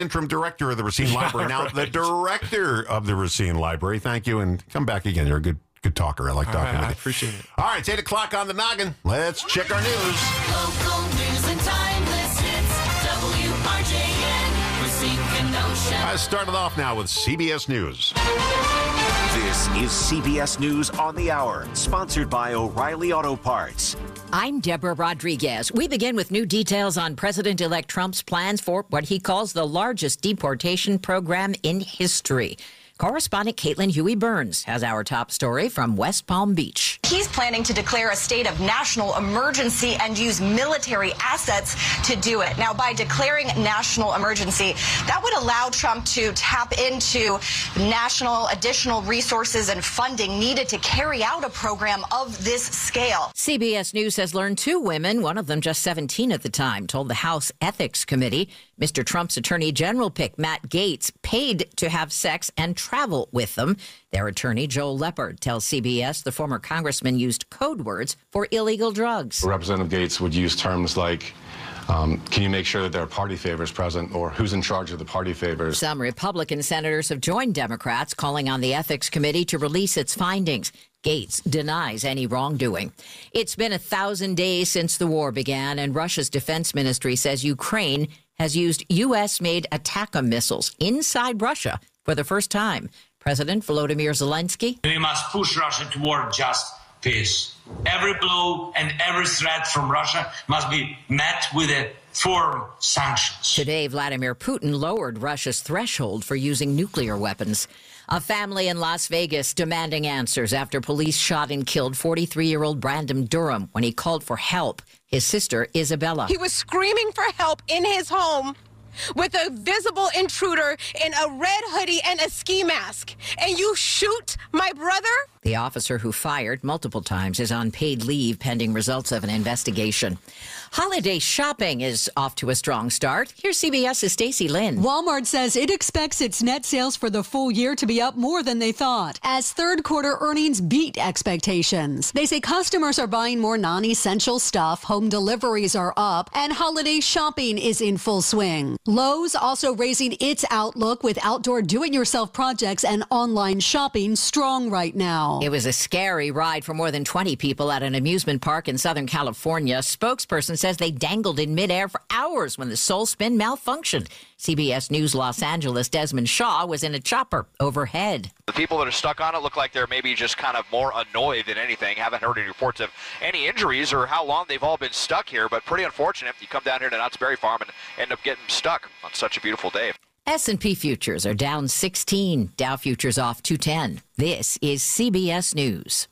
interim director of the Racine Library, now the director of the Racine Library. Thank you, and come back again. You're a good talker. I like talking with you. I appreciate it. All right, it's 8 o'clock on the noggin. Let's check our news. Local news and timeless hits. WRJN, Racine, Kenosha. I started off now with CBS News. This is CBS News on the Hour, sponsored by O'Reilly Auto Parts. I'm Deborah Rodriguez. We begin with new details on President-elect Trump's plans for what he calls the largest deportation program in history. Correspondent Caitlin Huey-Burns has our top story from West Palm Beach. He's planning to declare a state of national emergency and use military assets to do it. Now, by declaring national emergency, that would allow Trump to tap into national additional resources and funding needed to carry out a program of this scale. CBS News has learned two women, one of them just 17 at the time, told the House Ethics Committee Mr. Trump's Attorney General pick, Matt Gaetz, paid to have sex and travel with them. Their attorney, Joel Leppard, tells CBS the former congressman used code words for illegal drugs. Representative Gaetz would use terms like, can you make sure that there are party favors present, or who's in charge of the party favors? Some Republican senators have joined Democrats calling on the Ethics Committee to release its findings. Gaetz denies any wrongdoing. It's been 1,000 days since the war began, and Russia's defense ministry says Ukraine has used U.S.-made Attack-A missiles inside Russia for the first time. President Volodymyr Zelensky. We must push Russia toward just peace. Every blow and every threat from Russia must be met with a firm sanctions. Today, Vladimir Putin lowered Russia's threshold for using nuclear weapons. A family in Las Vegas demanding answers after police shot and killed 43-year-old Brandon Durham when he called for help. His sister, Isabella. He was screaming for help in his home with a visible intruder in a red hoodie and a ski mask. And you shoot my brother? The officer who fired multiple times is on paid leave pending results of an investigation. Holiday shopping is off to a strong start. Here's CBS's Stacey Lynn. Walmart says it expects its net sales for the full year to be up more than they thought, as third quarter earnings beat expectations. They say customers are buying more non-essential stuff, home deliveries are up, and holiday shopping is in full swing. Lowe's also raising its outlook with outdoor do-it-yourself projects and online shopping strong right now. It was a scary ride for more than 20 people at an amusement park in Southern California. Spokesperson says they dangled in midair for hours when the Soul Spin malfunctioned. CBS News Los Angeles' Desmond Shaw was in a chopper overhead. The people that are stuck on it look like they're maybe just kind of more annoyed than anything. Haven't heard any reports of any injuries or how long they've all been stuck here, but pretty unfortunate. You come down here to Knott's Berry Farm and end up getting stuck on such a beautiful day. S&P futures are down 16. Dow futures off 210. This is CBS News.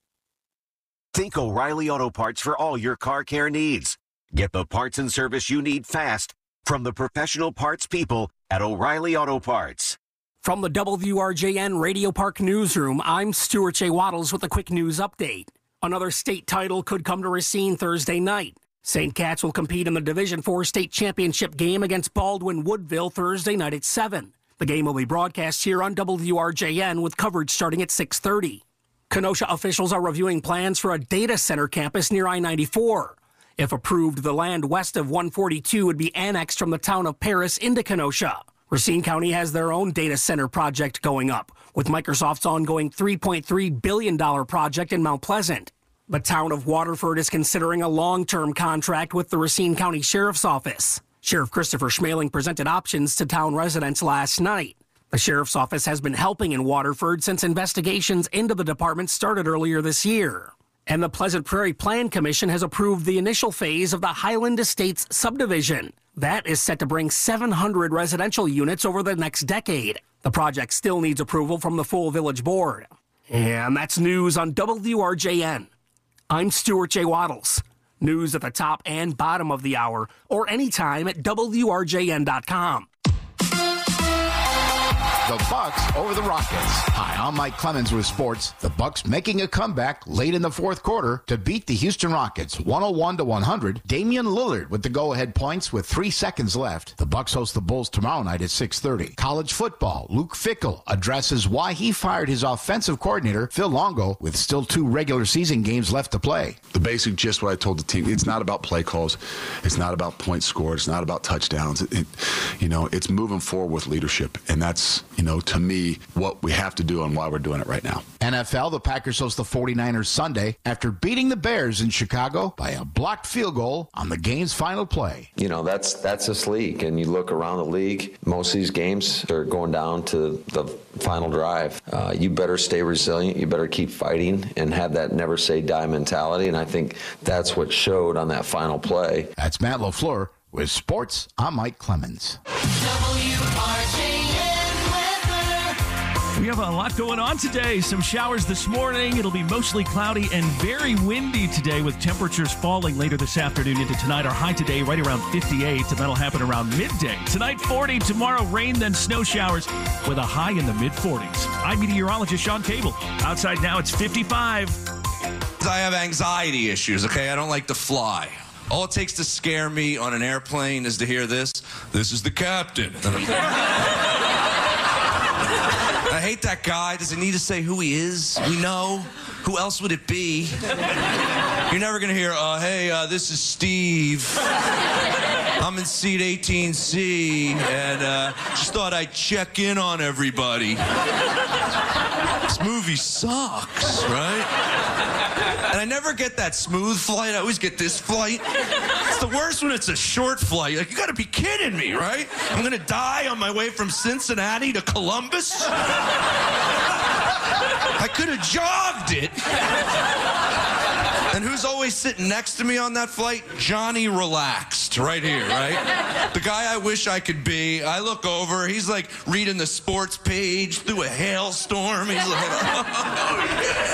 Think O'Reilly Auto Parts for all your car care needs. Get the parts and service you need fast from the professional parts people at O'Reilly Auto Parts. From the WRJN Radio Park Newsroom, I'm Stuart J. Waddles with a quick news update. Another state title could come to Racine Thursday night. St. Cat's will compete in the Division IV state championship game against Baldwin Woodville Thursday night at 7. The game will be broadcast here on WRJN with coverage starting at 6:30. Kenosha officials are reviewing plans for a data center campus near I-94. If approved, the land west of 142 would be annexed from the town of Paris into Kenosha. Racine County has their own data center project going up, with Microsoft's ongoing $3.3 billion project in Mount Pleasant. The town of Waterford is considering a long-term contract with the Racine County Sheriff's Office. Sheriff Christopher Schmaling presented options to town residents last night. The Sheriff's Office has been helping in Waterford since investigations into the department started earlier this year. And the Pleasant Prairie Plan Commission has approved the initial phase of the Highland Estates subdivision. That is set to bring 700 residential units over the next decade. The project still needs approval from the full village board. And that's news on WRJN. I'm Stuart J. Waddles. News at the top and bottom of the hour, or anytime at WRJN.com. The Bucks over the Rockets. Hi, I'm Mike Clemens with sports. The Bucks making a comeback late in the fourth quarter to beat the Houston Rockets 101-100. Damian Lillard with the go-ahead points with 3 seconds left. The Bucks host the Bulls tomorrow night at 6:30. College football. Luke Fickell addresses why he fired his offensive coordinator, Phil Longo, with still 2 regular season games left to play. The basic gist what I told the team, it's not about play calls. It's not about points scored. It's not about touchdowns. It's moving forward with leadership. And that's, to me, what we have to do and why we're doing it right now. NFL, the Packers host the 49ers Sunday after beating the Bears in Chicago by a blocked field goal on the game's final play. That's this league. And you look around the league, most of these games are going down to the final drive. You better stay resilient. You better keep fighting and have that never say die mentality. And I think that's what showed on that final play. That's Matt LaFleur with sports. I'm Mike Clemens. We have a lot going on today. Some showers this morning. It'll be mostly cloudy and very windy today with temperatures falling later this afternoon into tonight. Our high today right around 58, and that'll happen around midday. Tonight 40, tomorrow rain, then snow showers with a high in the mid-40s. I'm meteorologist Sean Cable. Outside now it's 55. I have anxiety issues, okay? I don't like to fly. All it takes to scare me on an airplane is to hear this. This is the captain. I hate that guy. Does he need to say who he is? We know. Who else would it be? You're never going to hear, hey, this is Steve. I'm in seat 18C, and just thought I'd check in on everybody. This movie sucks, right? And I never get that smooth flight. I always get this flight. It's the worst when it's a short flight. Like, you got to be kidding me, right? I'm going to die on my way from Cincinnati to Columbus? I could have jogged it. And who's always sitting next to me on that flight? Johnny Relaxed, right here, right? The guy I wish I could be. I look over, he's like reading the sports page through a hailstorm. He's like, oh,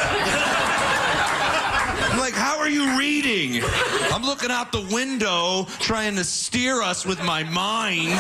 yeah. I'm like, how are you reading? I'm looking out the window trying to steer us with my mind.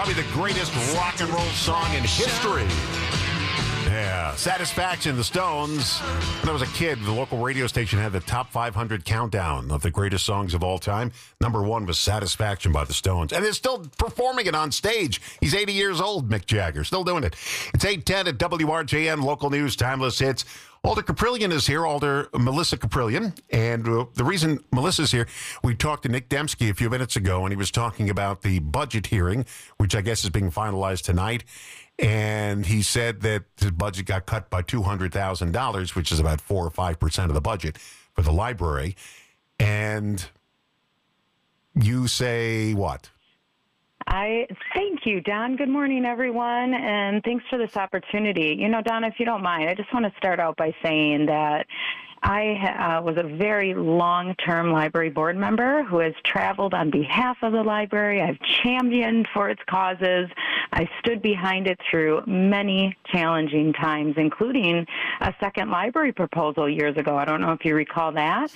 Probably the greatest rock and roll song in history. Yeah, Satisfaction, the Stones. When I was a kid, the local radio station had the top 500 countdown of the greatest songs of all time. Number one was Satisfaction by the Stones. And they're still performing it on stage. He's 80 years old, Mick Jagger, still doing it. It's 8:10 at WRJN, local news, timeless hits. Alder Caprillion is here, Alder Melissa Caprillion. And the reason Melissa's here, we talked to Nick Dembski a few minutes ago, and he was talking about the budget hearing, which I guess is being finalized tonight. And he said that his budget got cut by $200,000, which is about 4 or 5% of the budget for the library. And you say what? Thank you, Don. Good morning, everyone, and thanks for this opportunity. You know, Don, if you don't mind, I just want to start out by saying that I was a very long-term library board member who has traveled on behalf of the library. I've championed for its causes. I stood behind it through many challenging times, including a second library proposal years ago. I don't know if you recall that.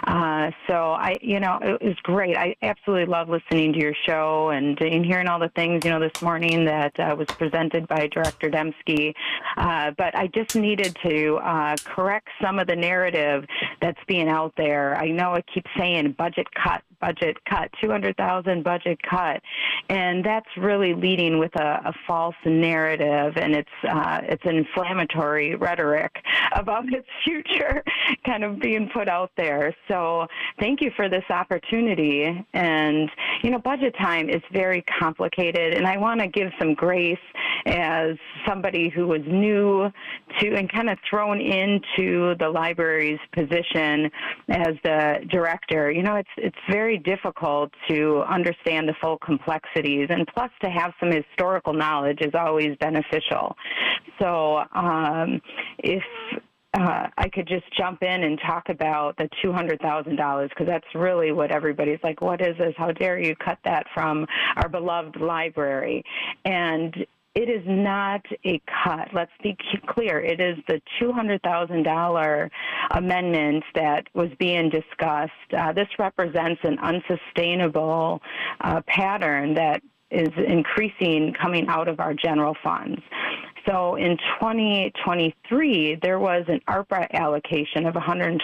It was great. I absolutely love listening to your show and hearing all the things, this morning that was presented by Director Dembski. But I just needed to correct some of the narrative that's being out there. I know it keeps saying budget cut, 200,000 budget cut, and that's really leading with a false narrative, and it's an inflammatory rhetoric about its future kind of being put out there. So thank you for this opportunity. And budget time is very complicated, and I want to give some grace as somebody who was new to and kind of thrown into the library's position as the director. It's very difficult to understand the full complexities, and plus to have some historical knowledge is always beneficial. So if I could just jump in and talk about the $200,000, because that's really what everybody's like, what is this? How dare you cut that from our beloved library? And it is not a cut. Let's be clear. It is the $200,000 amendment that was being discussed. This represents an unsustainable pattern that is increasing coming out of our general funds. So in 2023, there was an ARPA allocation of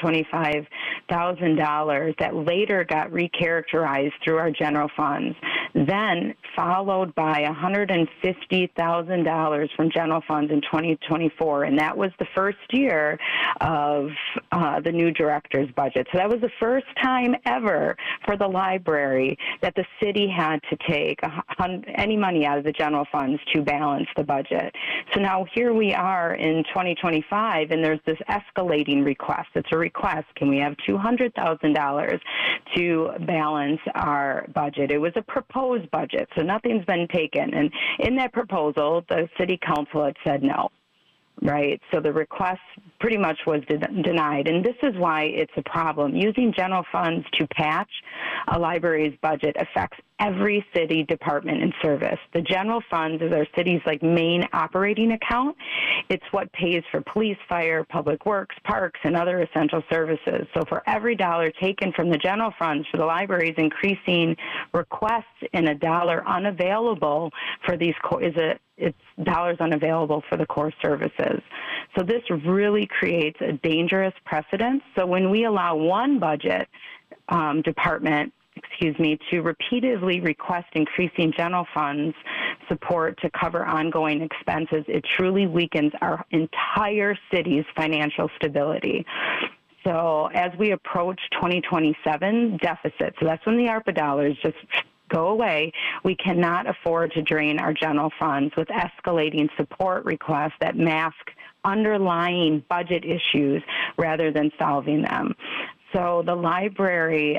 $125,000 that later got recharacterized through our general funds, then followed by $150,000 from general funds in 2024. And that was the first year of the new director's budget. So that was the first time ever for the library that the city had to take any money out of the general funds to balance the budget. So now here we are in 2025, and there's this escalating request. It's a request. Can we have $200,000 to balance our budget? It was a proposed budget, so nothing's been taken. And in that proposal, the city council had said no. Right. So the request pretty much was denied. And this is why it's a problem. Using general funds to patch a library's budget affects every city department and service. The general funds is our city's main operating account. It's what pays for police, fire, public works, parks, and other essential services. So for every dollar taken from the general funds for the libraries, increasing requests in a dollar unavailable for these it's dollars unavailable for the core services. So this really creates a dangerous precedent. So when we allow one budget department, to repeatedly request increasing general funds support to cover ongoing expenses, it truly weakens our entire city's financial stability. So as we approach 2027 deficit, so that's when the ARPA dollars just go away, we cannot afford to drain our general funds with escalating support requests that mask underlying budget issues rather than solving them. So the library,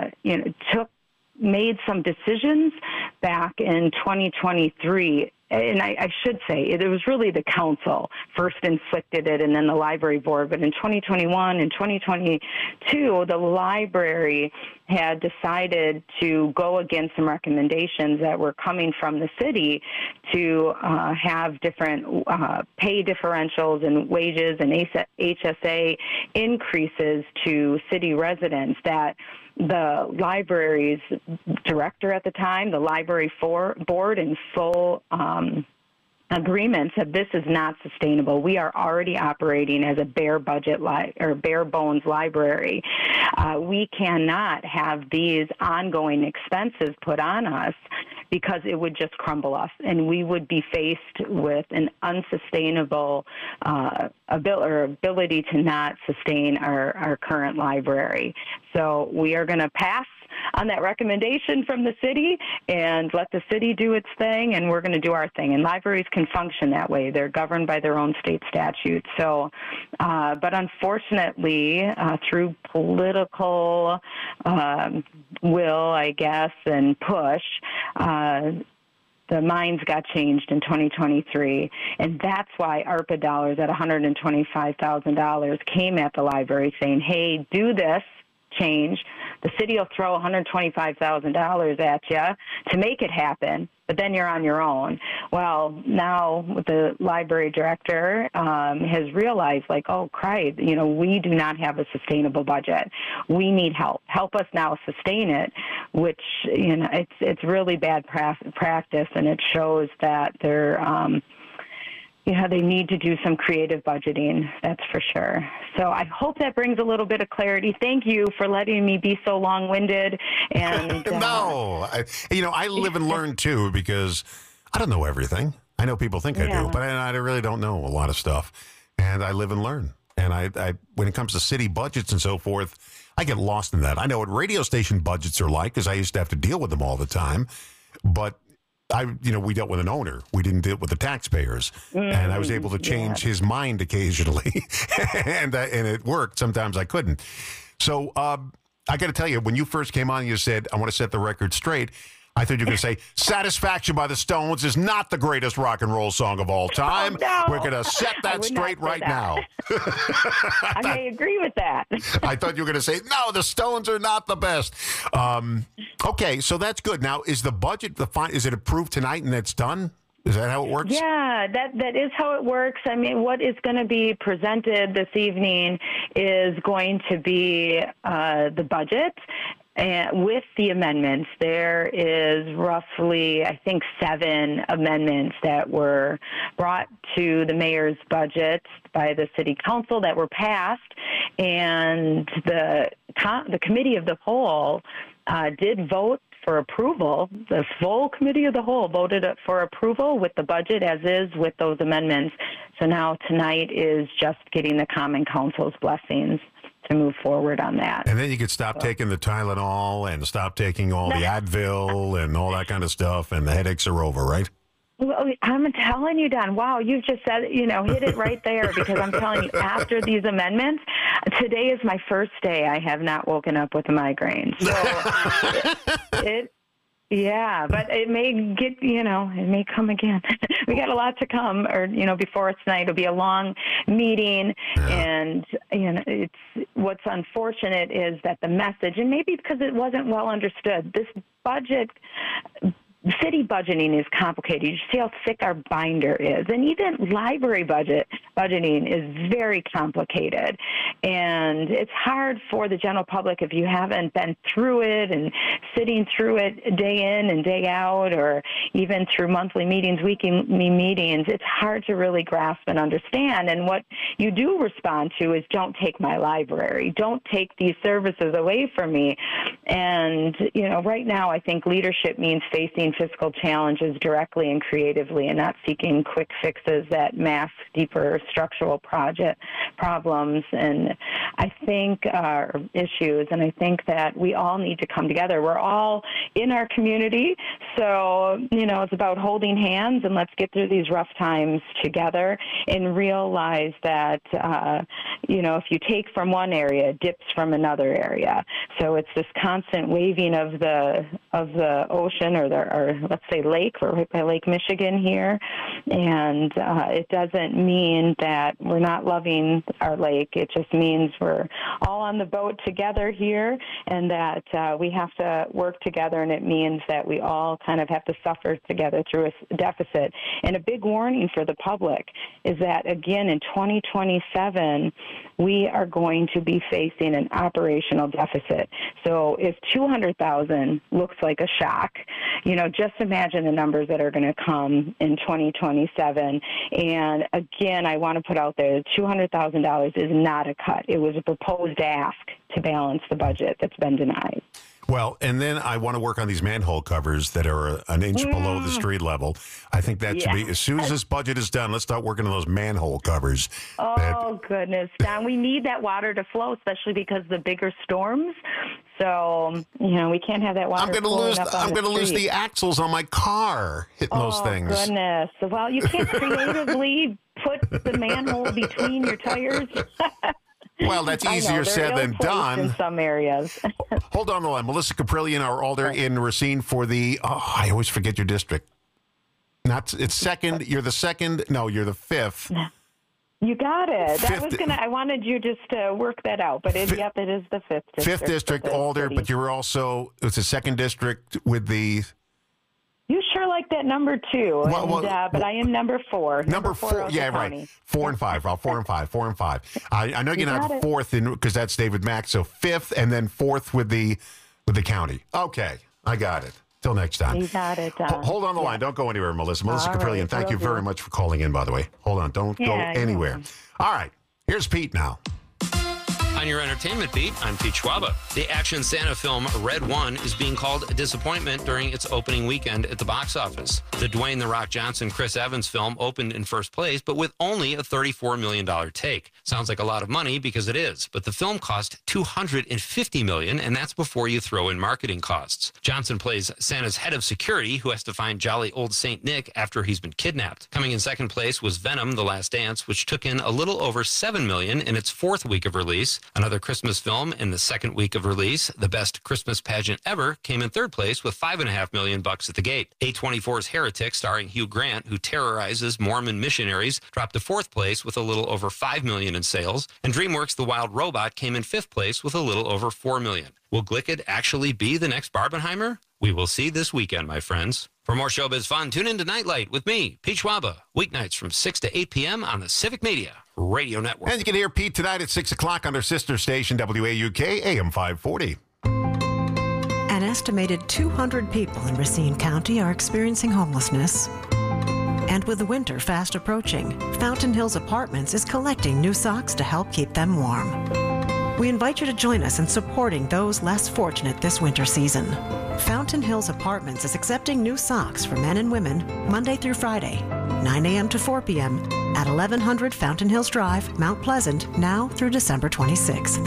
made some decisions back in 2023. And I should say, it was really the council first inflicted it and then the library board. But in 2021 and 2022, the library had decided to go against some recommendations that were coming from the city to have different pay differentials and wages and HSA increases to city residents that the library's director at the time, the library board, in full agreements that this is not sustainable. We are already operating as a bare bones library. We cannot have these ongoing expenses put on us because it would just crumble us, and we would be faced with an unsustainable ability to not sustain our current library. So we are going to pass on that recommendation from the city and let the city do its thing, and we're going to do our thing. And libraries can function that way. They're governed by their own state statutes. So, but unfortunately, through political will, I guess, and push, the minds got changed in 2023, and that's why ARPA dollars at $125,000 came at the library saying, hey, do this change. The city will throw $125,000 at you to make it happen, but then you're on your own. Well, now the library director has realized, like, oh, Christ, we do not have a sustainable budget. We need help. Help us now sustain it, which, it's really bad practice, and it shows that they're they need to do some creative budgeting, that's for sure. So I hope that brings a little bit of clarity. Thank you for letting me be so long-winded. And no, I live and learn too, because I don't know everything. I know people think I do, but I really don't know a lot of stuff. And I live and learn. And I when it comes to city budgets and so forth, I get lost in that. I know what radio station budgets are like, because I used to have to deal with them all the time. But we dealt with an owner. We didn't deal with the taxpayers, and I was able to change his mind occasionally, and it worked. Sometimes I couldn't. So I got to tell you, when you first came on, you said, "I want to set the record straight." I thought you were going to say, "Satisfaction" by the Stones is not the greatest rock and roll song of all time. Oh, no. We're going to set that straight right now. I may agree with that. I thought you were going to say, no, the Stones are not the best. Okay, so that's good. Now, is the budget, is it approved tonight and it's done? Is that how it works? Yeah, that is how it works. I mean, what is going to be presented this evening is going to be the budget. And with the amendments, there is roughly, I think, 7 amendments that were brought to the mayor's budget by the city council that were passed, and the committee of the whole did vote for approval. The full committee of the whole voted for approval with the budget as is with those amendments. So now tonight is just getting the Common Council's blessings to move forward on that. And then you could stop taking the Tylenol and stop taking all the Advil and all that kind of stuff, and the headaches are over, right? Well, I'm telling you, Don, wow, you've just said, hit it right there, because I'm telling you, after these amendments, today is my first day I have not woken up with a migraine. So yeah, but it may get, it may come again. We got a lot to come, before tonight. It'll be a long meeting, and, it's what's unfortunate is that the message, and maybe because it wasn't well understood, this budget, city budgeting is complicated. You see how thick our binder is. And even library budgeting is very complicated. And it's hard for the general public, if you haven't been through it and sitting through it day in and day out, or even through monthly meetings, weekly meetings, it's hard to really grasp and understand. And what you do respond to is, don't take my library. Don't take these services away from me. And, right now I think leadership means facing fiscal challenges directly and creatively, and not seeking quick fixes that mask deeper structural problems and issues. And I think that we all need to come together. We're all in our community, so it's about holding hands, and let's get through these rough times together and realize that if you take from one area, it dips from another area. So it's this constant waving of the ocean or our, let's say, lake. We're right by Lake Michigan here. And it doesn't mean that we're not loving our lake. It just means we're all on the boat together here, and that we have to work together, and it means that we all kind of have to suffer together through a deficit. And a big warning for the public is that, again, in 2027, we are going to be facing an operational deficit. So if 200,000 looks like a shock, just imagine the numbers that are going to come in 2027. And again, I want to put out there, $200,000 is not a cut. It was a proposed ask to balance the budget that's been denied. Well, and then I want to work on these manhole covers that are an inch below the street level. I think that should be, as soon as this budget is done, let's start working on those manhole covers. Oh, goodness, Don. We need that water to flow, especially because of the bigger storms. So, we can't have that water I'm going to lose the axles on my car hitting those things. Oh, goodness. Well, you can't creatively put the manhole between your tires. Well, that's easier said than done. In some areas. Hold on the line. Melissa Caprillion, our alder in Racine for the, I always forget your district. It's second. You're the second. No, you're the fifth. You got it. I wanted you just to work that out, but it is the fifth district. Fifth district alder, but you're also, it's a second district with the... You sure like that number two, but I am number four. Number four, yeah, right. 4 and 5, Rob. 4 and 5. 4 and 5. I know you're not fourth because that's David Mack. So fifth and then fourth with the county. Okay, I got it. Till next time. You got it. Hold on the line. Don't go anywhere, Melissa. Melissa Caprillion, thank you very much for calling in. By the way, hold on. Don't go anywhere. All right, here's Pete now. On your entertainment beat, I'm Pete Schwaba. The action Santa film Red One is being called a disappointment during its opening weekend at the box office. The Dwayne "The Rock" Johnson, Chris Evans film opened in first place, but with only a $34 million take. Sounds like a lot of money because it is, but the film cost $250 million, and that's before you throw in marketing costs. Johnson plays Santa's head of security who has to find jolly old Saint Nick after he's been kidnapped. Coming in second place was Venom: The Last Dance, which took in a little over $7 million in its fourth week of release. Another Christmas film in the second week of release, The Best Christmas Pageant Ever, came in third place with $5.5 million at the gate. A24's Heretic, starring Hugh Grant, who terrorizes Mormon missionaries, dropped to fourth place with a little over $5 million in sales. And DreamWorks' The Wild Robot came in fifth place with a little over $4 million. Will Glickett actually be the next Barbenheimer? We will see this weekend, my friends. For more showbiz fun, tune in to Nightlight with me, Pete Schwaba, weeknights from 6 to 8 p.m. on the Civic Media Radio Network. And you can hear Pete tonight at 6 o'clock on their sister station, WAUK, AM 540. An estimated 200 people in Racine County are experiencing homelessness. And with the winter fast approaching, Fountain Hills Apartments is collecting new socks to help keep them warm. We invite you to join us in supporting those less fortunate this winter season. Fountain Hills Apartments is accepting new socks for men and women Monday through Friday, 9 a.m. to 4 p.m. at 1100 Fountain Hills Drive, Mount Pleasant, now through December 26th.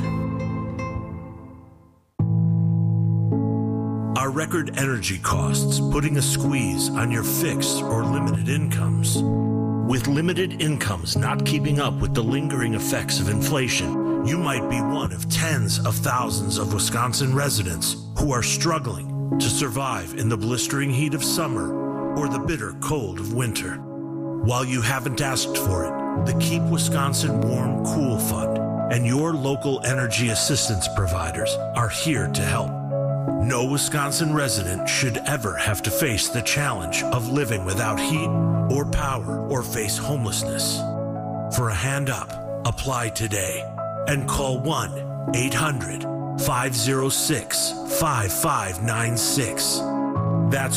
Are record energy costs putting a squeeze on your fixed or limited incomes? With limited incomes not keeping up with the lingering effects of inflation, you might be one of tens of thousands of Wisconsin residents who are struggling to survive in the blistering heat of summer or the bitter cold of winter. While you haven't asked for it, the Keep Wisconsin Warm Cool Fund and your local energy assistance providers are here to help. No Wisconsin resident should ever have to face the challenge of living without heat or power or face homelessness. For a hand up, apply today and call 1-800-506-5596. That's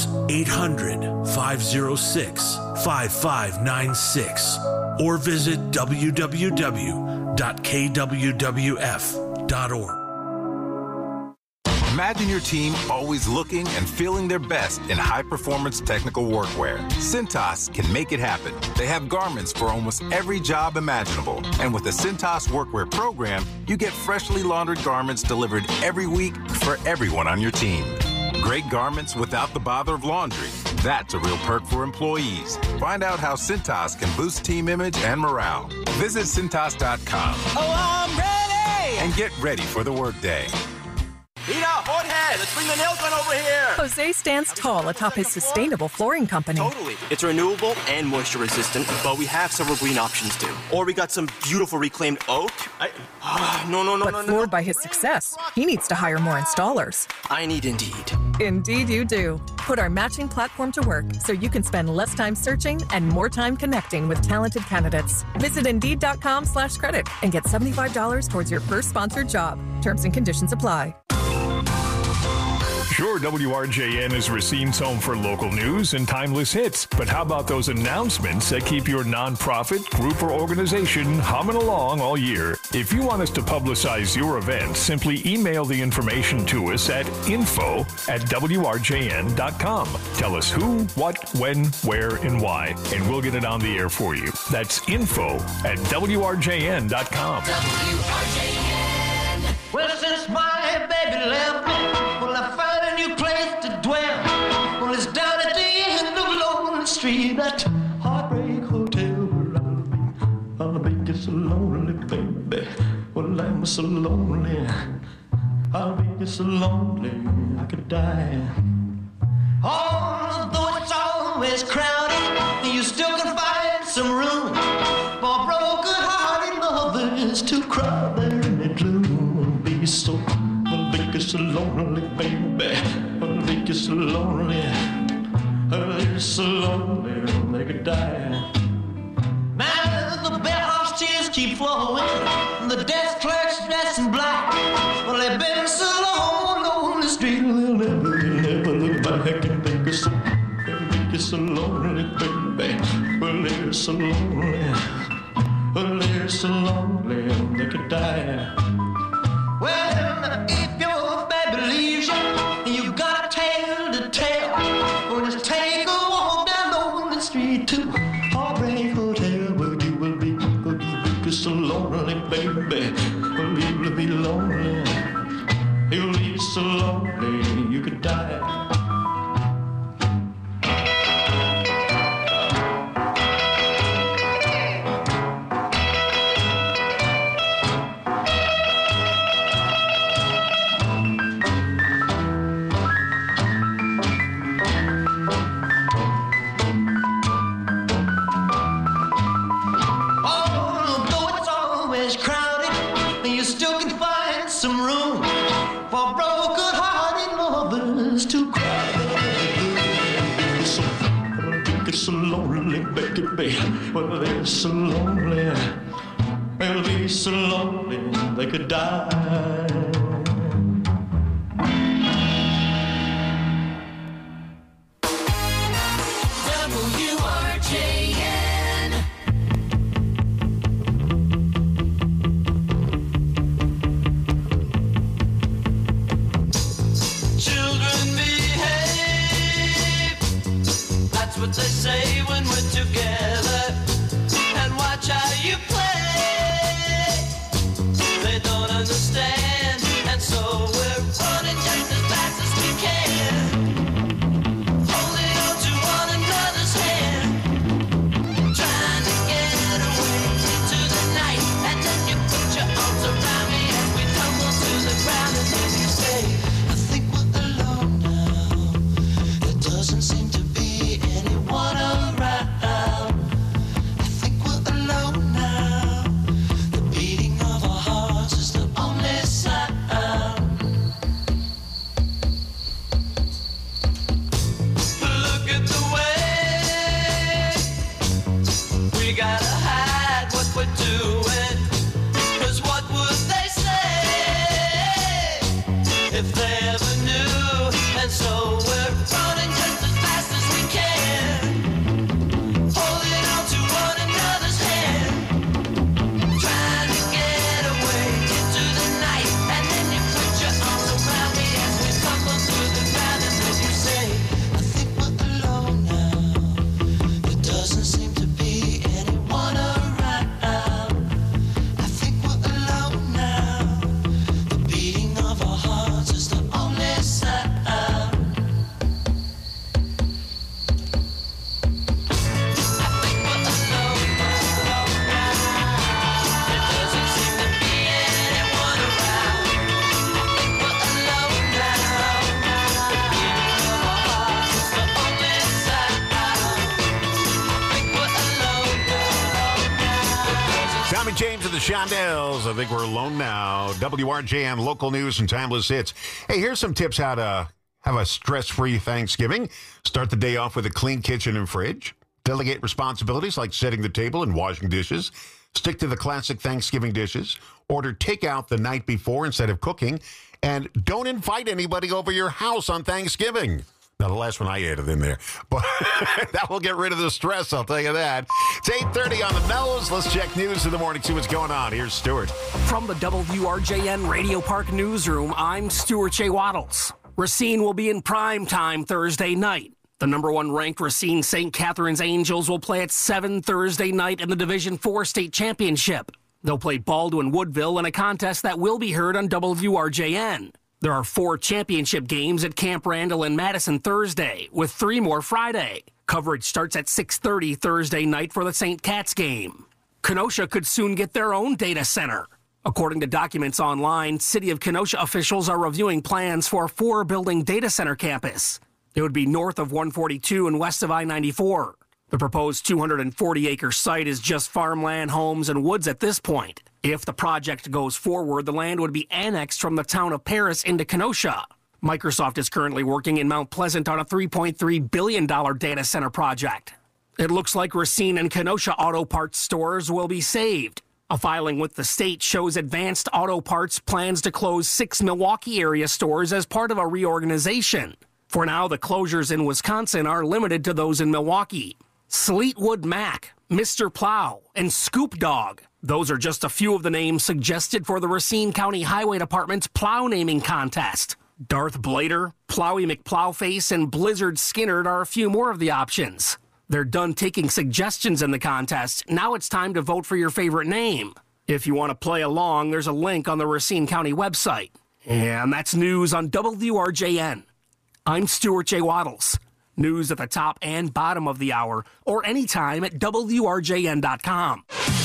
800-506-5596. Or visit www.kwwf.org. Imagine your team always looking and feeling their best in high-performance technical workwear. Cintas can make it happen. They have garments for almost every job imaginable. And with the Cintas Workwear program, you get freshly laundered garments delivered every week for everyone on your team. Great garments without the bother of laundry. That's a real perk for employees. Find out how Cintas can boost team image and morale. Visit Cintas.com. Oh, I'm ready! And get ready for the workday. Mira, Jorge! Hey, let's bring the nail gun over here. Jose stands tall atop his sustainable flooring company. Totally. It's renewable and moisture resistant, but we have several green options too. Or we got some beautiful reclaimed oak. But floored by his success, he needs to hire more installers. I need Indeed. Indeed you do. Put our matching platform to work so you can spend less time searching and more time connecting with talented candidates. Visit Indeed.com/credit and get $75 towards your first sponsored job. Terms and conditions apply. Sure, WRJN is Racine's home for local news and timeless hits. But how about those announcements that keep your nonprofit, group, or organization humming along all year? If you want us to publicize your event, simply email the information to us at info@WRJN.com. Tell us who, what, when, where, and why, and we'll get it on the air for you. That's info@WRJN.com. WRJN. Well, since my baby left me, well, I found a new place to dwell. Well, it's down at the end of Lonely Street, that Heartbreak Hotel where I'll be just so lonely, baby. Well, I'm so lonely. I'll be just so lonely, I could die. Although it's always crowded, you still can find some room for broken-hearted lovers to cry there in the gloom. So, I'll make you so lonely, baby. I'll make you so lonely. I'll make you so lonely, they could die. Now the bellhop's tears keep flowing. The desk clerk's dressed in black. Well, they've been so long on the street, they'll never look back and make you so lonely, baby. Well, they're so lonely. Well, they're so lonely, they could die. Well, if your baby leaves you, you got a tale to tell. Well, just take a walk down Lonely Street to Heartbreak Hotel, where you will be so lonely, baby. Well, you will be lonely. You'll be so lonely, you could die. So lonely, baby. Well, they're so lonely. They'll be so lonely they could die. WRJN. Children behave. That's what they say when we're together. And watch how you play. They don't understand. the Shondells. I think we're alone now. WRJN local news and timeless hits. Hey, here's some tips how to have a stress-free Thanksgiving. Start the day off with a clean kitchen and fridge. Delegate responsibilities like setting the table and washing dishes. Stick to the classic Thanksgiving dishes. Order takeout the night before instead of cooking. And don't invite anybody over your house on Thanksgiving. Now, the last one I added in there. But that will get rid of the stress, I'll tell you that. It's 8:30 on the nose. Let's check news in the morning, see what's going on. Here's Stuart. From the WRJN Radio Park Newsroom, I'm Stuart J. Waddles. Racine will be in prime time Thursday night. The number one ranked Racine St. Catherine's Angels will play at 7 Thursday night in the Division IV state championship. They'll play Baldwin Woodville in a contest that will be heard on WRJN. There are 4 championship games at Camp Randall in Madison Thursday, with 3 more Friday. Coverage starts at 6:30 Thursday night for the St. Cat's game. Kenosha could soon get their own data center. According to documents online, City of Kenosha officials are reviewing plans for a 4-building data center campus. It would be north of 142 and west of I-94. The proposed 240-acre site is just farmland, homes, and woods at this point. If the project goes forward, the land would be annexed from the town of Paris into Kenosha. Microsoft is currently working in Mount Pleasant on a $3.3 billion data center project. It looks like Racine and Kenosha auto parts stores will be saved. A filing with the state shows Advanced Auto Parts plans to close 6 Milwaukee area stores as part of a reorganization. For now, the closures in Wisconsin are limited to those in Milwaukee. Sleetwood Mac, Mr. Plow, and Scoop Dog. Those are just a few of the names suggested for the Racine County Highway Department's plow naming contest. Darth Blader, Plowy McPlowface, and Blizzard Skinnerd are a few more of the options. They're done taking suggestions in the contest. Now it's time to vote for your favorite name. If you want to play along, there's a link on the Racine County website. And that's news on WRJN. I'm Stuart J. Waddles. News at the top and bottom of the hour, or anytime at WRJN.com.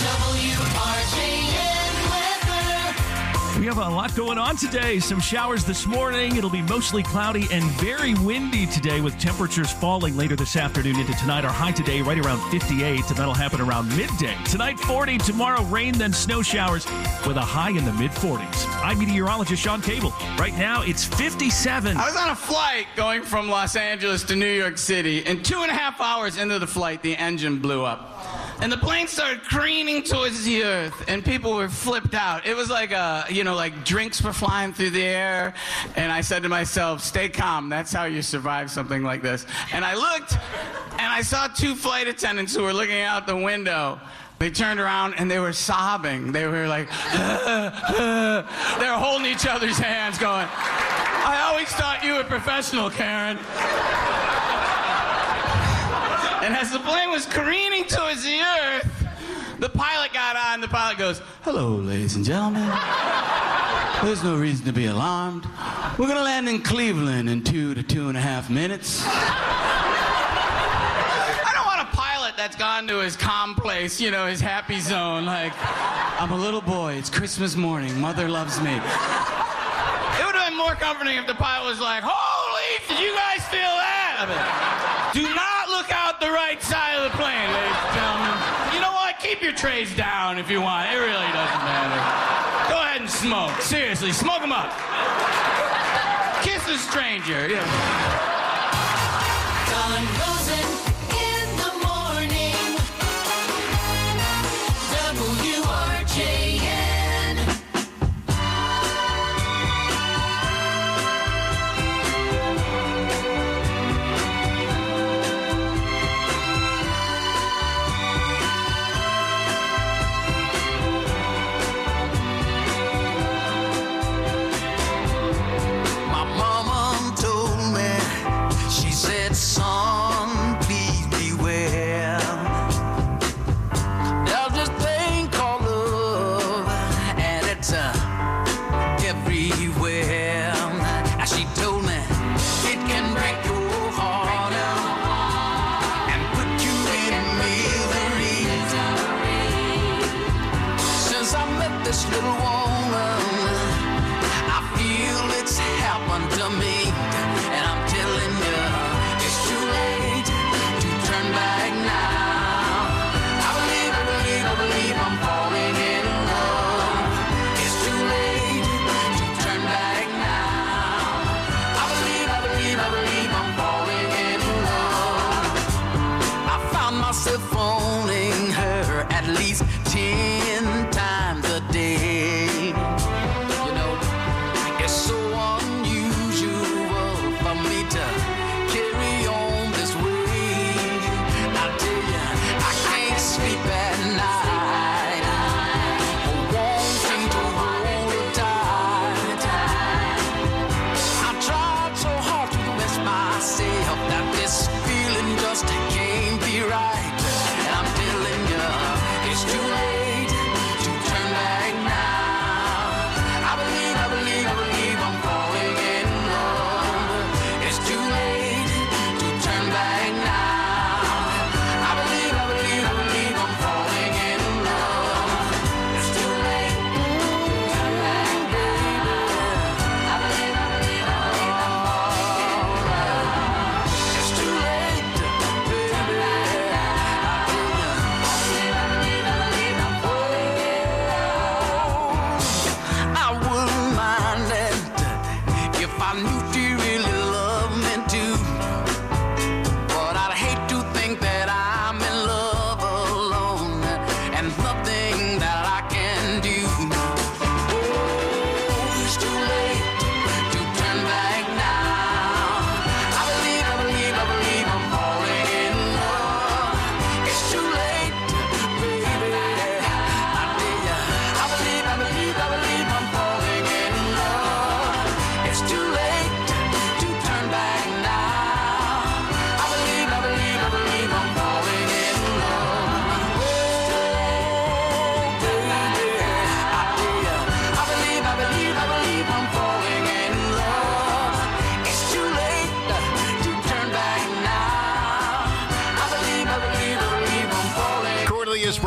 We have a lot going on today. Some showers this morning. It'll be mostly cloudy and very windy today with temperatures falling later this afternoon into tonight. Our high today right around 58, and that'll happen around midday. Tonight, 40. Tomorrow, rain, then snow showers with a high in the mid-40s. I'm meteorologist Sean Cable. Right now, it's 57. I was on a flight going from Los Angeles to New York City, and 2.5 hours into the flight, the engine blew up. And the plane started careening towards the earth, and people were flipped out. It was like like drinks were flying through the air. And I said to myself, stay calm. That's how you survive something like this. And I looked, and I saw 2 flight attendants who were looking out the window. They turned around, and they were sobbing. They were like, they were holding each other's hands going, I always thought you were professional, Karen. And as the plane was careening towards the earth, the pilot got on. The pilot goes, hello, ladies and gentlemen. There's no reason to be alarmed. We're going to land in Cleveland in 2 to 2.5 minutes. I don't want a pilot that's gone to his calm place, his happy zone, like, I'm a little boy. It's Christmas morning. Mother loves me. It would have been more comforting if the pilot was like, holy, did you guys feel that? Do not look out the right side of the plane, ladies and gentlemen. You know what? Keep your trays down if you want. It really doesn't matter. Go ahead and smoke. Seriously, smoke them up. Kiss a stranger. Yeah. Don Rosen in the morning. WRJN. Son, please beware. There's this thing called love, and it's everywhere. As she told me, it can break your heart and put you in misery. Since I met this little woman, I feel it's happened to me, and I'm telling you, back now. I believe I'm falling in love.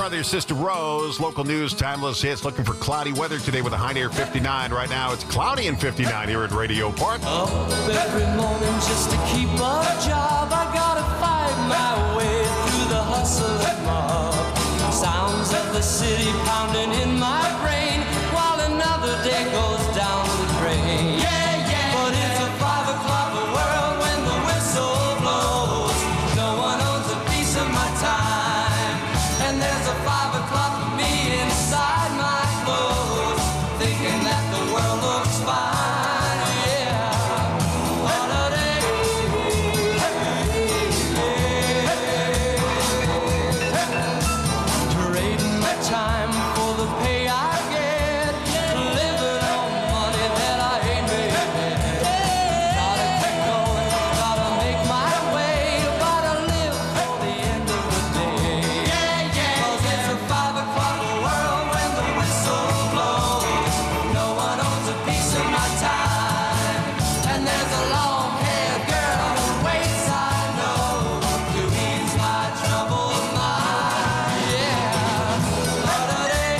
brother, sister Rose. Local news, timeless hits. Looking for cloudy weather today with a high near 59. Right now, it's cloudy and 59 here at Radio Park. Up every morning just to keep a job. I gotta fight my way through the hustle and mob. Sounds of the city pounding in my brain while another day goes down the drain. Yeah, yeah. But it's a 5 o'clock world when the whistle blows. No one owns a piece of my time, and there's a 5 o'clock me inside my clothes, thinking that the world looks fine. Yeah, what a day. Trading my time for the pay I get, living on money that I ain't made yet. Gotta keep going, gotta make my way, gotta live for the end of the day. Cause it's a 5 o'clock world when the whistle blows. No one owns a piece of my time, and there's a long-haired girl who waits, I know, to ease my troubled mind. Yeah, what a day.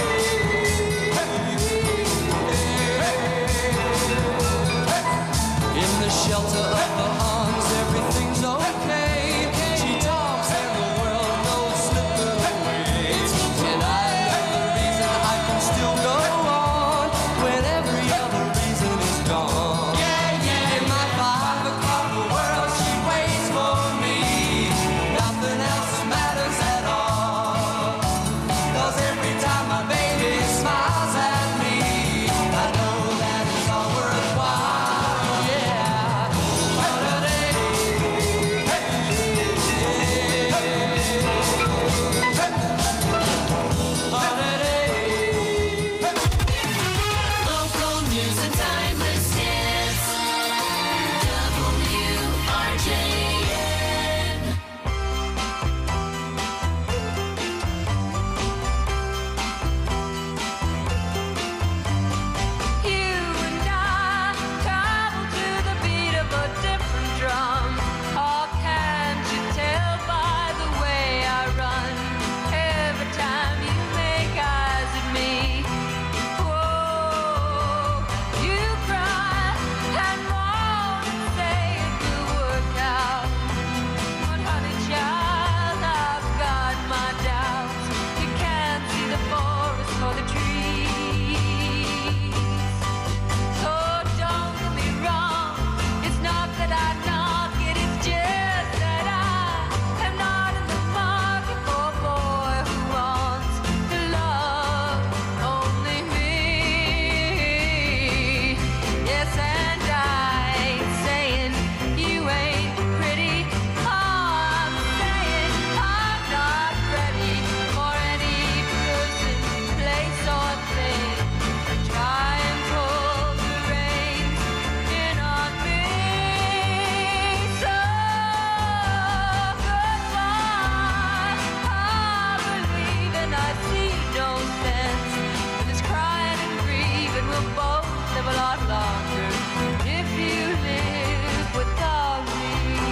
In the shelter of the arms, everything's okay. She talks and the world knows slipping away. And I know the reason I can still go on when every other reason is gone. In my 5 o'clock world, she waits for me. Nothing else matters at all. Cause every time my baby smiles at me, I know that it's all worthwhile. Yeah, what a day. What a day. Local news and timeless hits. WRJN. You and I travel to the beat of a different drum. Oh, can't you tell by the way I run? Every time you make eyes at me, whoa, you cry and moan and say it will work out. But honey child, I've got my doubts. You can't see the forest for the trees. So don't get me wrong, it's not that I knock it, it's just that I am not in the market for a boy who wants to love only me. Yes, and I ain't saying you ain't pretty. I'm saying I'm not ready for any person, place, or thing. Try and pull the reins in on me. So goodbye. I believe and I see no sense in this crying and grieving. We'll both live a lot longer if you live without me.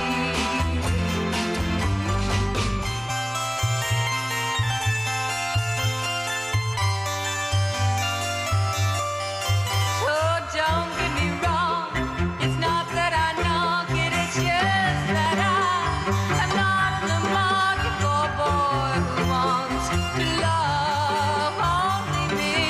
So don't get me wrong, it's not that I knock it, it's just that I'm not in the market for a boy who wants to love only me.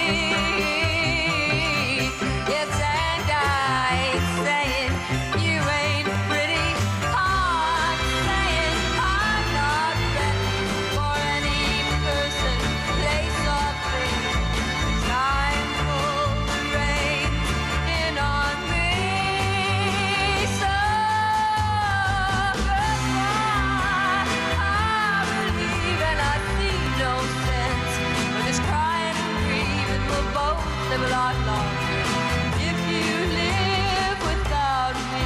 Yes, and I ain't saying you ain't pretty. I'm saying I'm not ready for any person, place, or thing. Try and pull the reins in on me. So goodbye. I believe and I see no sense for this crying and grieving. We'll both live a lot longer if you live without me.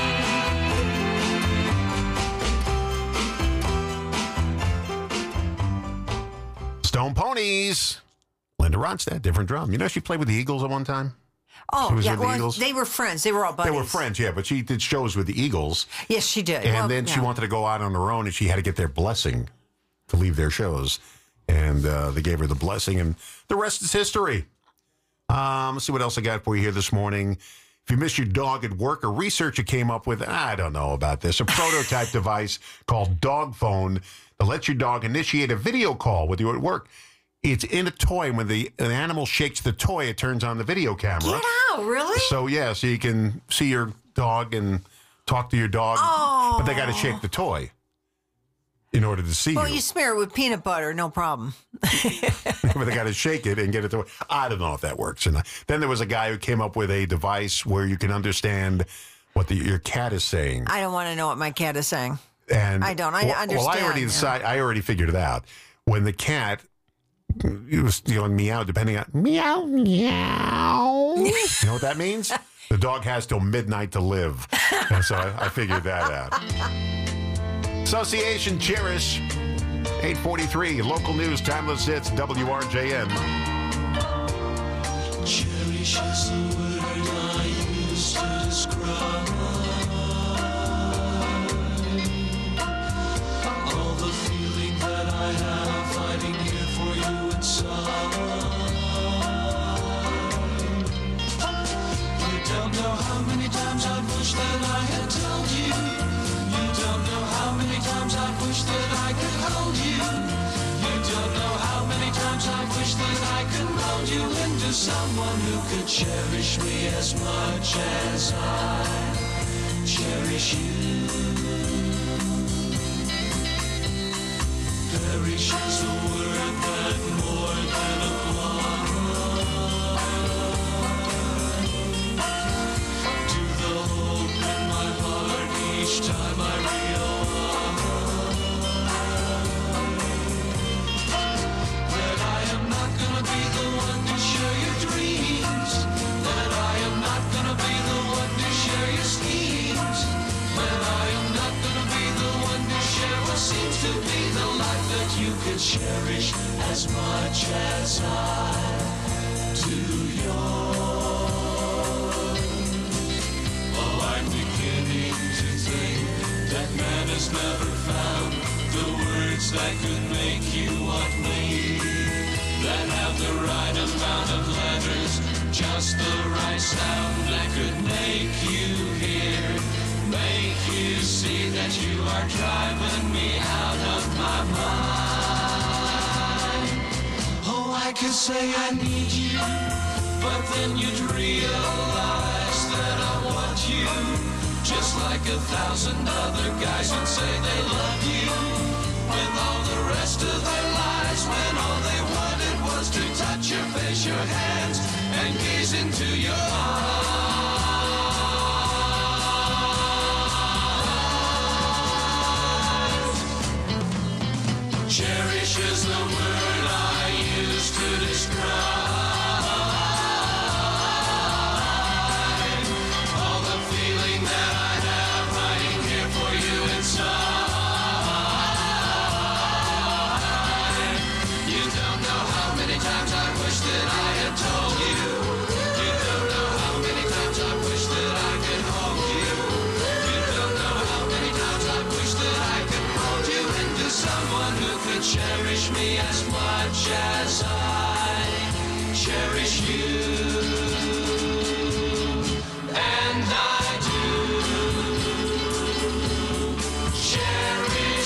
Stone Ponies. Linda Ronstadt, different drum. You know she played with the Eagles at one time? Oh, She was yeah. with the Well, Eagles? they were friends. They were all buddies. They were friends, yeah, but she did shows with the Eagles. Yes, she did. And Well, then she yeah. wanted to go out on her own, and she had to get their blessing to leave their shows. And they gave her the blessing, and the rest is history. Let's see what else I got for you here this morning. If you miss your dog at work, a researcher came up with, I don't know about this, a prototype device called Dog Phone that lets your dog initiate a video call with you at work. It's in a toy. When an animal shakes the toy, it turns on the video camera. Get out, really? So you can see your dog and talk to your dog, but they got to shake the toy in order to see Well, you. you smear it with peanut butter, no problem. But they got to shake it and get it to. I don't know if that works. And then there was a guy who came up with a device where you can understand what your cat is saying. I don't want to know what my cat is saying. And I don't. I understand. Well, I already figured it out. When the cat, it was meow, depending on meow meow. You know what that means? The dog has till midnight to live, and so I figured that out. Association Cherish, 843, local news, timeless hits, WRJN. Cherish is the word I use to describe all the feeling that I have hiding here for you inside. You don't know how many times I wish that I had told you. You don't know how many times I wish that I could hold you. You don't know how many times I wish that I could mold you into someone who could cherish me as much as I cherish you. Perish is a word that more than applies to the hope in my heart each time I realize that I am not gonna be the one to share your dreams, that I am not gonna be the one to share your schemes, that I am not gonna be the one to share what seems to be the life that you could cherish as much as I do yours. Oh, I'm beginning to think that man has never found the words that could make you want me, that have the right amount of letters, just the right sound that could make you hear, make you see that you are driving me out of my mind. Oh, I could say I need you, but then you'd realize that I want you, just like 1,000 other guys would say they love you, with all the rest of their lives, when all they wanted was to touch your face, your hands, and gaze into your eyes. Cherish is the word I use to describe all the feeling that I have hiding here for you inside. You don't know how many times I wish that I had told you. You don't know how many times I wish that I could hold you. You don't know how many times I wish that I could mold you into someone who could cherish me as much as I cherish you. And I do cherish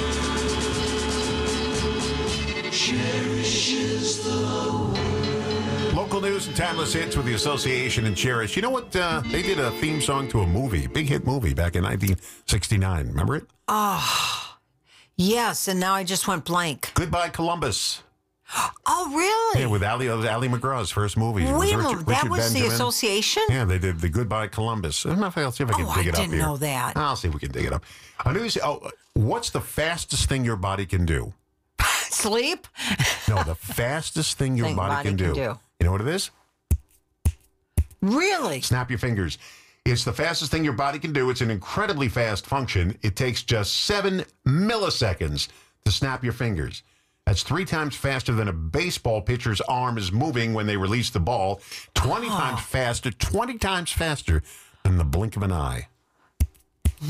you. Cherish is the word. Local news and timeless hits with the Association and Cherish. You know what? They did a theme song to a movie, big hit movie back in 1969. Remember it? Oh, yes, and now I just went blank. Goodbye, Columbus. Oh, really? Yeah, with Ali McGraw's first movie. Wait a minute, that was the Benjamin. Association? Yeah, they did the Goodbye Columbus. I'll see if I can dig it up here. I didn't know that. I'll see if we can dig it up. What's the fastest thing your body can do? Sleep? No, the fastest thing your body can do. You know what it is? Really? Snap your fingers. It's the fastest thing your body can do. It's an incredibly fast function. It takes just 7 milliseconds to snap your fingers. That's 3 times faster than a baseball pitcher's arm is moving when they release the ball. 20 times faster than the blink of an eye.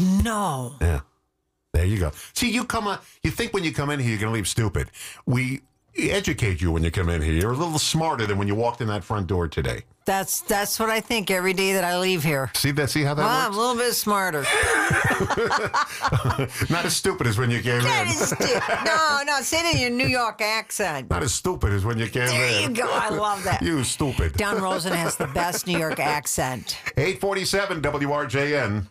No. Yeah. There you go. See, you think when you come in here, you're going to leave stupid. We educate you when you come in here. You're a little smarter than when you walked in that front door today. That's what I think every day that I leave here. See how that works? I'm a little bit smarter. Not as stupid as when you came in. No, say it in your New York accent. Not as stupid as when you came in. There you go. I love that. You stupid. Don Rosen has the best New York accent. 847 WRJN.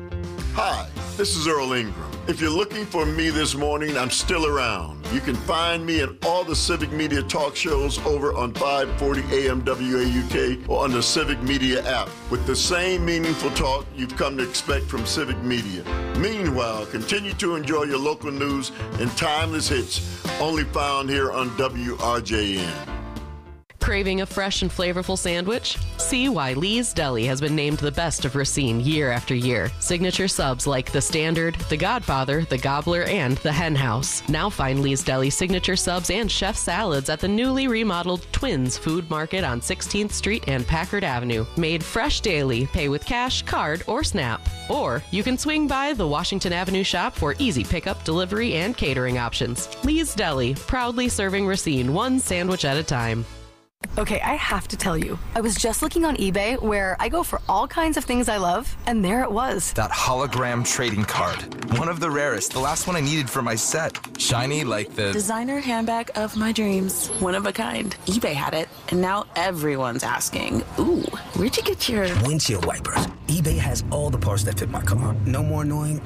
Hi, this is Earl Ingram. If you're looking for me this morning, I'm still around. You can find me in all the Civic Media talk shows over on 540 AM WAUK or on the Civic Media app with the same meaningful talk you've come to expect from Civic Media. Meanwhile, continue to enjoy your local news and timeless hits only found here on WRJN. Craving a fresh and flavorful sandwich? See why Lee's Deli has been named the best of Racine year after year. Signature subs like The Standard, The Godfather, The Gobbler, and The Hen House. Now find Lee's Deli signature subs and chef salads at the newly remodeled Twins Food Market on 16th Street and Packard Avenue. Made fresh daily. Pay with cash, card, or SNAP. Or you can swing by the Washington Avenue shop for easy pickup, delivery, and catering options. Lee's Deli, proudly serving Racine one sandwich at a time. Okay, I have to tell you, I was just looking on eBay where I go for all kinds of things I love, and there it was. That hologram trading card. One of the rarest, the last one I needed for my set. Shiny like the designer handbag of my dreams. One of a kind. eBay had it, and now everyone's asking, ooh, where'd you get your windshield wipers? eBay has all the parts that fit my car. No more annoying,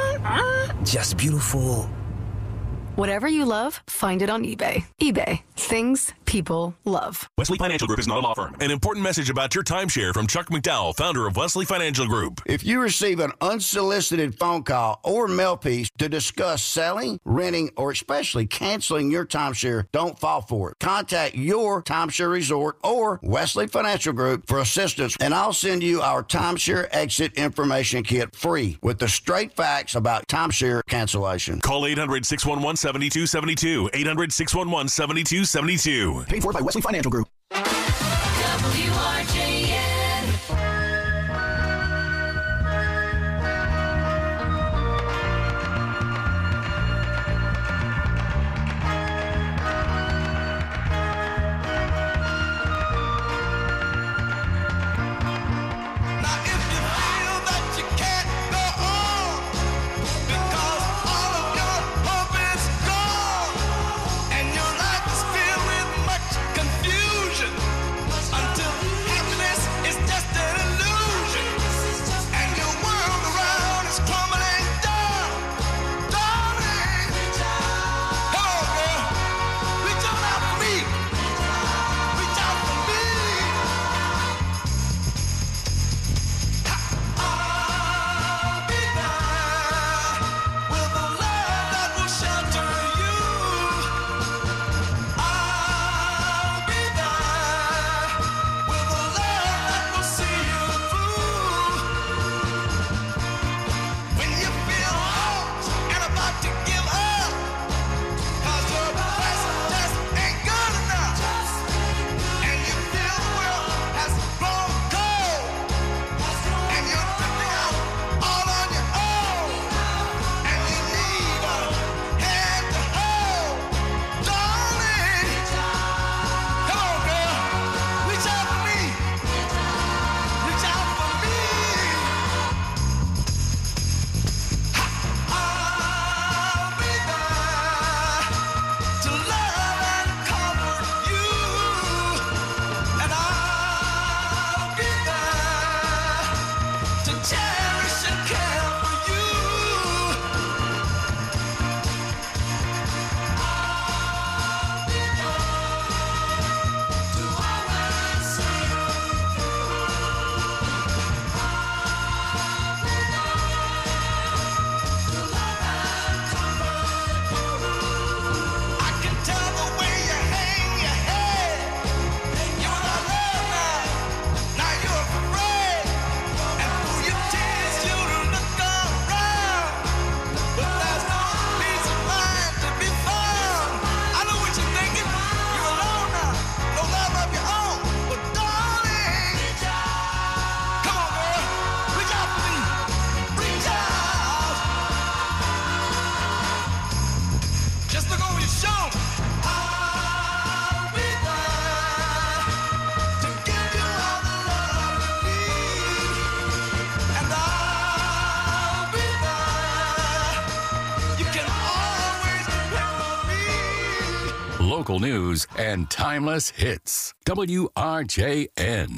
just beautiful. Whatever you love, find it on eBay. eBay. Things people love. Wesley Financial Group is not a law firm. An important message about your timeshare from Chuck McDowell, founder of Wesley Financial Group. If you receive an unsolicited phone call or mail piece to discuss selling, renting, or especially canceling your timeshare, don't fall for it. Contact your timeshare resort or Wesley Financial Group for assistance, and I'll send you our timeshare exit information kit free with the straight facts about timeshare cancellation. Call 800-611-7272. 800-611-7272. Paid for by Wesley Financial Group. local news and timeless hits. WRJN.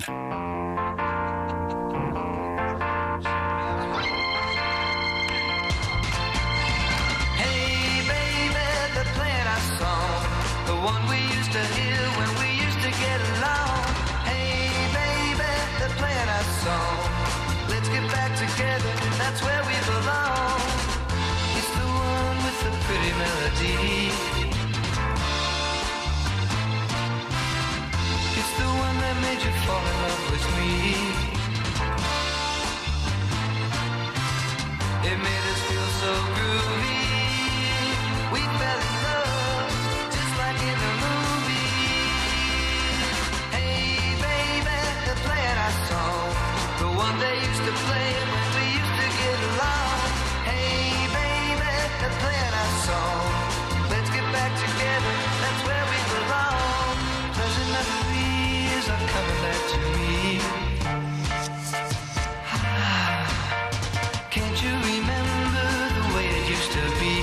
Hey, baby, they're playing our song, the one we used to hear when we used to get along. Hey, baby, they're playing our song. Let's get back together, that's where we belong. It's the one with the pretty melody. It's the one that made you fall in love with me. It made us feel so groovy. We fell in love, just like in a movie. Hey, baby, they're playing our song, the one they used to play when we used to get along. Hey, baby, they're playing our song. Let's get back together, that's where we belong. Pleasant memories are coming back to me. Can't you remember the way it used to be?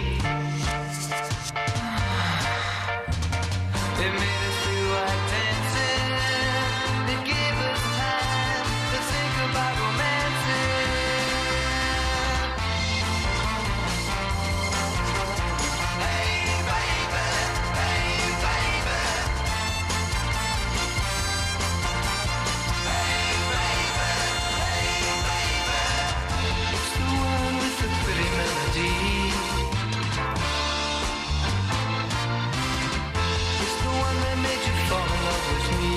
It made us feel like dancing. It gave us time to think about romancing. Hey, baby, hey, baby. Hey, baby, hey, baby. It's the one with the pretty melody. It's the one that made you fall in love with me.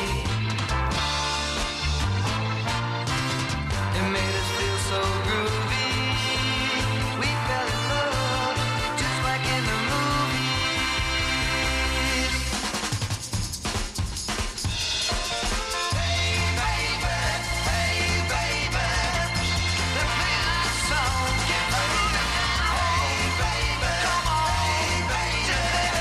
It made us feel so groovy. We fell in love, just like in the movies. Hey, baby, hey, baby. They're playing our song. Get ready to hey, baby. Come on, hey, baby.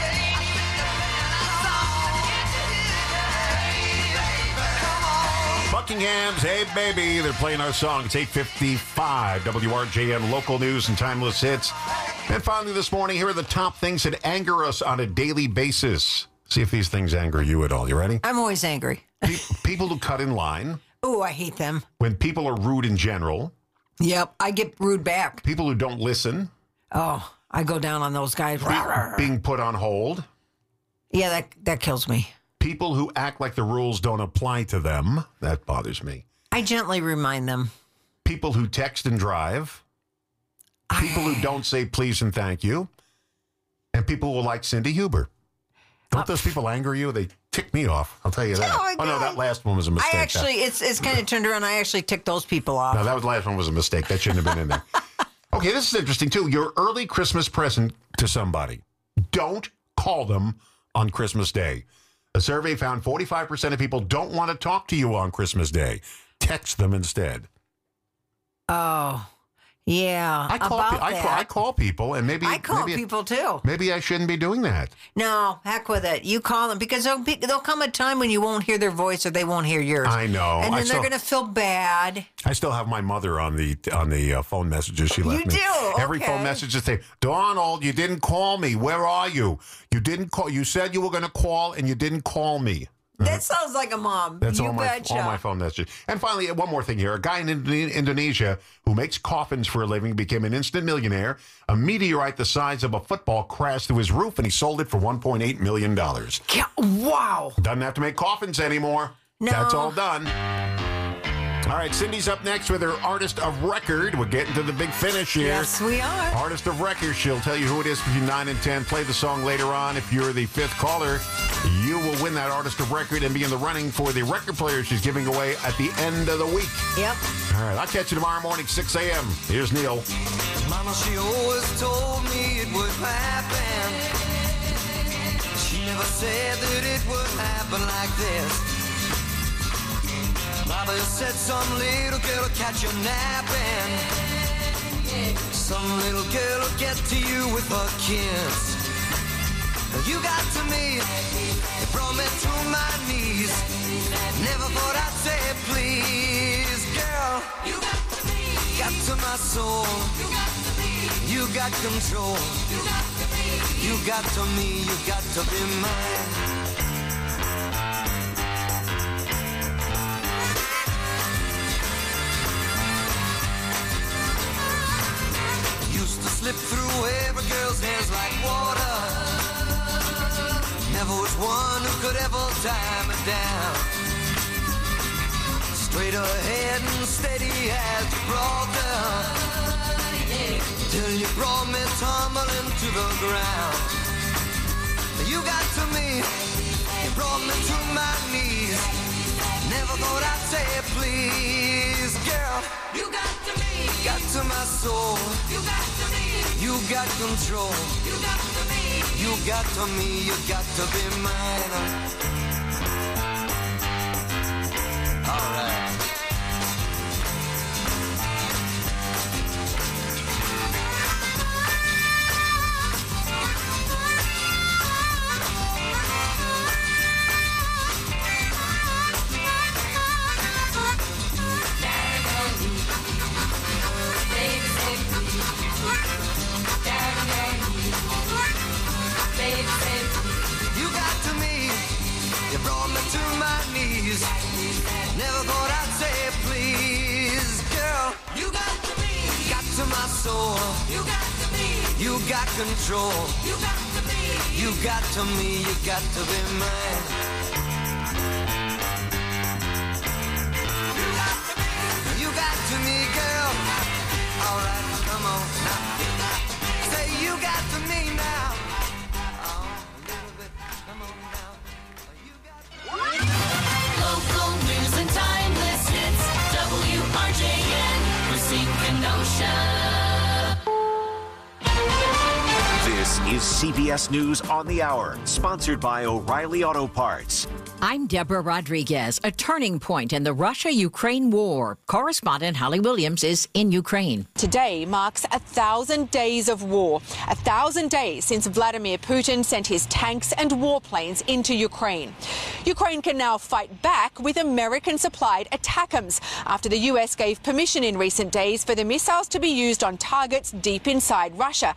Buckingham's Hey Baby. They're playing our song. It's 8:55. WRJN local news and timeless hits. And finally this morning, here are the top things that anger us on a daily basis. See if these things anger you at all. You ready? I'm always angry. People who cut in line. Oh, I hate them. When people are rude in general. Yep, I get rude back. People who don't listen. Oh, I go down on those guys. Being put on hold. Yeah, that kills me. People who act like the rules don't apply to them. That bothers me. I gently remind them. People who text and drive. People who don't say please and thank you. And people who like Cindy Huber. Don't those people anger you? They tick me off. I'll tell you that. Oh, no, that last one was a mistake. I actually, it's kind of turned around. I actually ticked those people off. No, that last one was a mistake. That shouldn't have been in there. Okay, this is interesting, too. Your early Christmas present to somebody. Don't call them on Christmas Day. A survey found 45% of people don't want to talk to you on Christmas Day. Text them instead. Oh, yeah. I call people, and maybe I call people too. Maybe I shouldn't be doing that. No, heck with it. You call them because there'll come a time when you won't hear their voice or they won't hear yours. I know, and then they're going to feel bad. I still have my mother on the phone messages she left me. You do? Every phone message that say, "Donald, you didn't call me. Where are you? You didn't call. You said you were going to call, and you didn't call me." That sounds like a mom. That's all my phone messages. And finally, one more thing here. A guy in Indonesia who makes coffins for a living became an instant millionaire. A meteorite the size of a football crashed through his roof, and he sold it for $1.8 million. Wow. Doesn't have to make coffins anymore. No. That's all done. All right, Cindy's up next with her Artist of Record. We're getting to the big finish here. Yes, we are. Artist of Record. She'll tell you who it is between 9 and 10. Play the song later on. If you're the fifth caller, you will win that Artist of Record and be in the running for the record player she's giving away at the end of the week. Yep. All right, I'll catch you tomorrow morning, 6 a.m. Here's Neil. Mama, she always told me it would happen. She never said that it would happen like this. Mama said some little girl will catch you napping. Some little girl will get to you with her kiss. You got to me, it brought me to my knees. Never thought I'd say please, girl. You got to me, got to my soul. You got to me, you got control. You got to me, You got to me, you got to be mine. Used to slip through every girl's hands like water. Never was one who could ever tie me down. Straight ahead and steady as Gibraltar, till you brought me tumbling to the ground. You got to me, you brought me to my knees. Never thought I'd say please, girl. You got to me, got to my soul. You got to me, you got control. You got to me, you got to me, you got to be mine. All right. Never thought I'd say please, girl. You got to me, got to my soul. You got to me, you got control. You got to me, you got to me, you got to be mine. You got to me, girl. All right, come on now. Say you got to me now. Local news and timeless hits. WRJN, Racine, Kenosha. This is CBS News on the Hour, sponsored by O'Reilly Auto Parts. I'm Deborah Rodriguez. A turning point in the Russia-Ukraine war. Correspondent Holly Williams is in Ukraine. Today marks 1,000 days of war. 1,000 days since Vladimir Putin sent his tanks and warplanes into Ukraine. Ukraine can now fight back with American-supplied ATACMS after the U.S. gave permission in recent days for the missiles to be used on targets deep inside Russia.